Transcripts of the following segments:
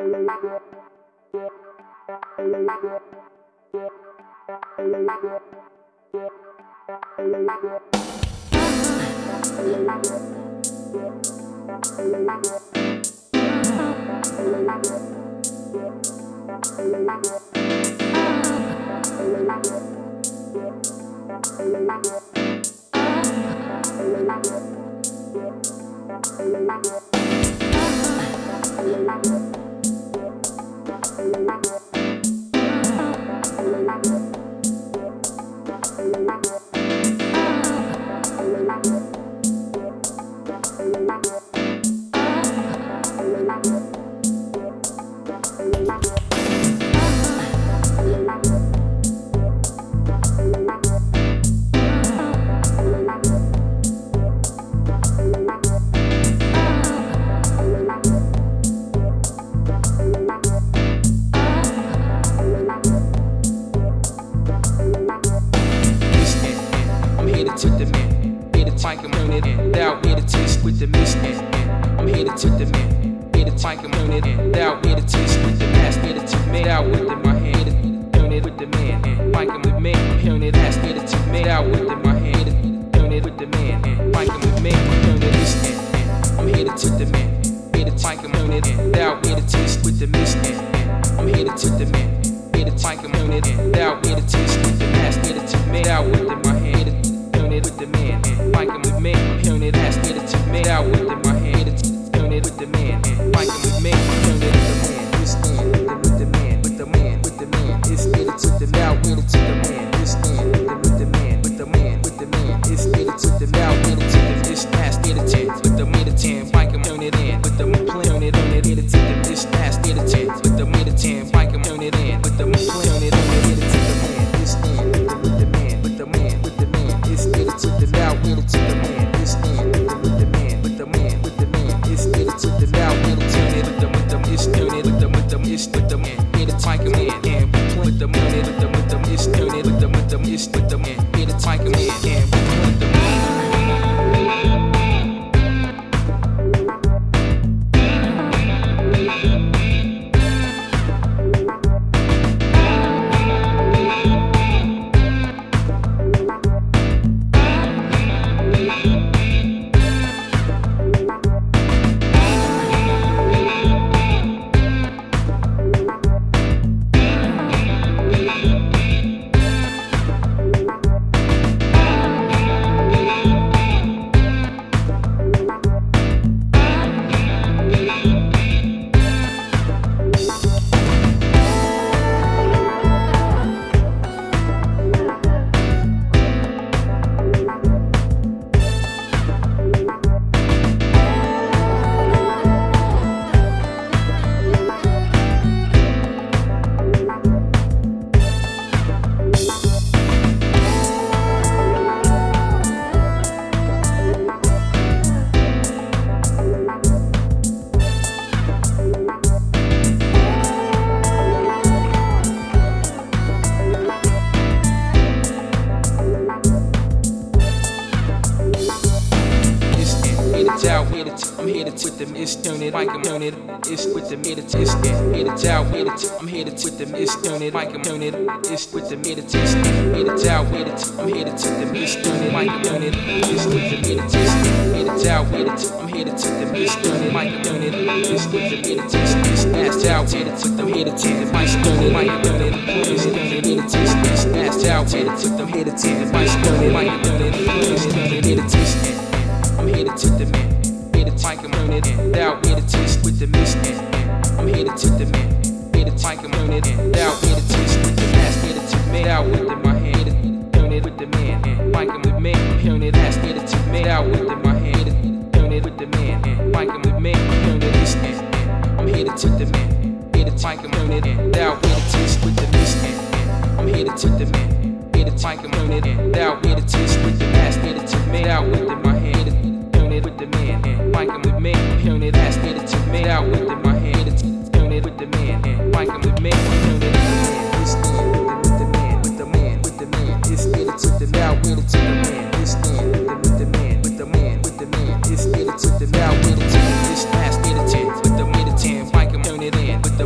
With the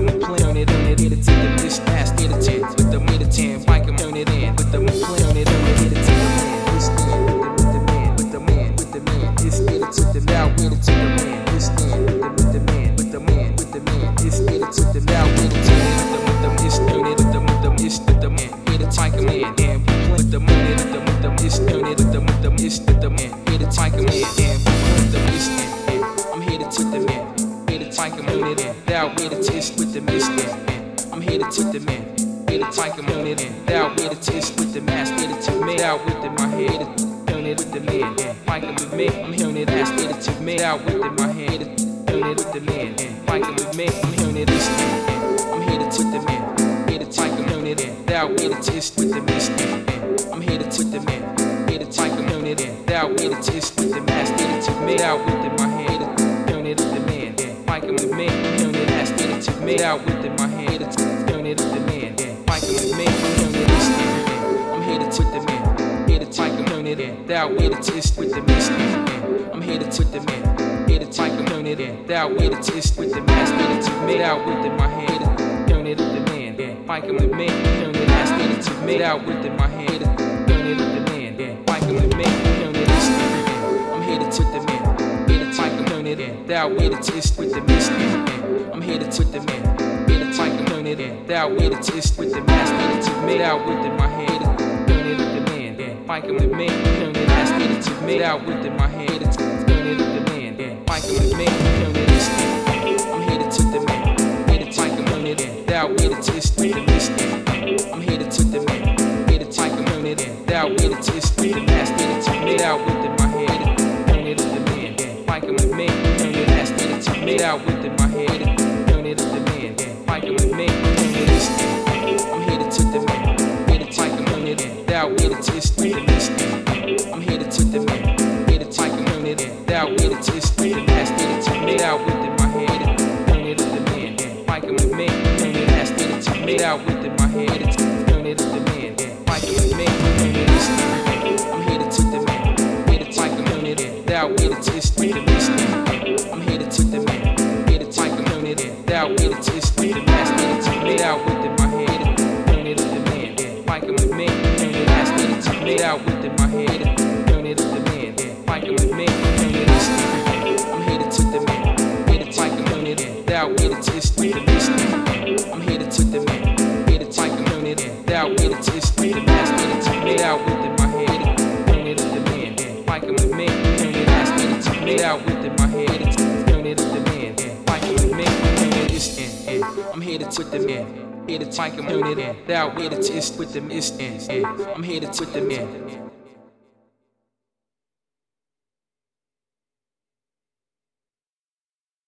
twist, turn it with the mist, the man. Here to take him in, with the mist, I'm headed to the man. Here to take him in, thou with the twist with the mist, I'm headed to the man. Here to take him in, thou with the twist with the mask, headed to me, thou with my head, turn it with the man. Like him with me, I'm hearing it ask, headed to me, thou with my head, turn it with the man. Like him with me, I'm hearing it listen, I'm headed to the man. Here to take him in, thou with the twist with the mist, I'm headed to the man. Here to take him in, thou with the twist with the mask, headed to me, thou with my head, turn it with the man. Like him with me, I'm hearing it ask, headed to me, thou with my head, turn it with the man. Like him with me, I'm hearing it listen, I'm headed to the man. Here to take him in, thou with the twist with the mist, I'm headed to the man. Here to take him in, thou with the twist with the mask, headed to me, thou with my head, turn it with the man. Like him with me, I'm hearing it ask, headed to me, thou with my head, turn it with the man. Like him with me, I'm hearing it listen, I'm headed to the man. Here to take him in, thou with the twist with the mist, I'm headed to the man. Here to take him in, thou with the twist with the mask, headed to me, thou with my head, turn it with the man. Like him with me, I'm hearing it ask, headed to me, thou with my head, turn it with the man. Like him with me, I'm hearing it listen, I'm headed to the man. Here to take him in, thou with the twist with the mist, I'm headed to the man. Here to take him in, thou with the twist with the mask, headed to me, thou with my head, turn it with the man. Like him with me, I'm hearing it ask, headed to me, thou with my head, turn it with the man. Like him with me, I'm hearing it listen, I'm headed to the man. Here to take him in, thou with the twist with the mist, I'm headed to the man. Here to take him in, thou with the twist with the mask, headed to me, thou with my head, turn it with the man. Like him with me, I'm hearing it ask, headed to me, thou with my head, turn it with the man. Like him with me, I'm hearing it listen, I'm headed to the man. Here to take him in, thou with the twist with the mist, I'm headed to the man. Here to take him in, thou with the twist with the mask, headed to me, thou with my head, turn it with the man. Like him with me, I'm hearing it ask, headed to me, thou with my head, turn it with the man. Like him with me, I'm hearing it listen, I'm headed to the man. Here to take him in, thou with the twist with the mist, I'm headed to the man. Here to take him in, thou with the twist with the mask, headed to me, thou with my head, turn it with the man. Like him with me, I'm hearing it ask, headed to me, thou with my head, turn it with the man. Like him with me, I'm hearing it listen, I'm headed to the man. Here to take him in, thou with the twist with the mist, I'm headed to the man.